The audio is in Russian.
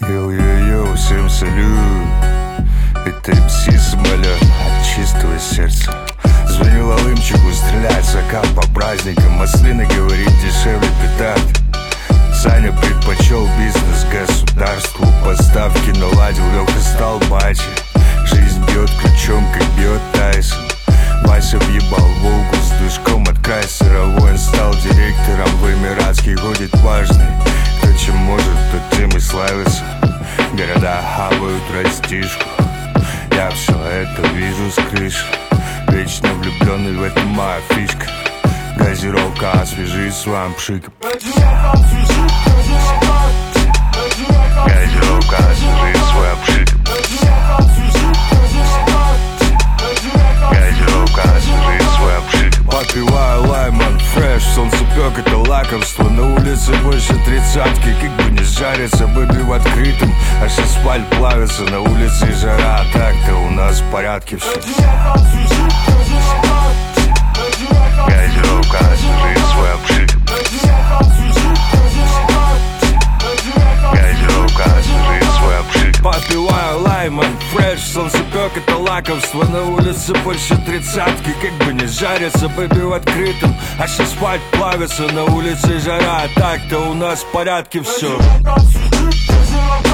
Йоу-йоу-йоу, всем салют. Это МС Самолет от чистого сердца. Звоню Лалымчику, стреляет закат по праздникам. Маслины, говорит, дешевле петард. Саня предпочел бизнес государству. Поставки наладил, Лёха стал бачи. Жизнь бьет ключом, как бьет Тайсон. Вася въебал Волгу с движком от края сыровой. Он стал директором в Эмиратский, ходит важный. Кто чем может, тот тем и славится. Города хавают растишку. Я все это вижу с крыши. Вечно влюбленный, в этом моя фишка. Газировка, освежи свам пшик. Газировка, освежи свам пшик. Газировка, освежи свам пшик. Попиваю лайман фреш, солнцепек это лакомство. На улице больше тридцатки, как бы не жарится. Бэби в открытом, аж асфальт плавится. На улице жара, а так-то у нас в порядке все. Газировка, освежи свой обшик. Газировка, освежи свой обшик. Попиваю лайман фреш, солнцепек это лакомство. На улице больше тридцатки, как бы не жарится. Бэби в открытом, аж асфальт плавится. На улице жара, а так-то у нас в порядке все.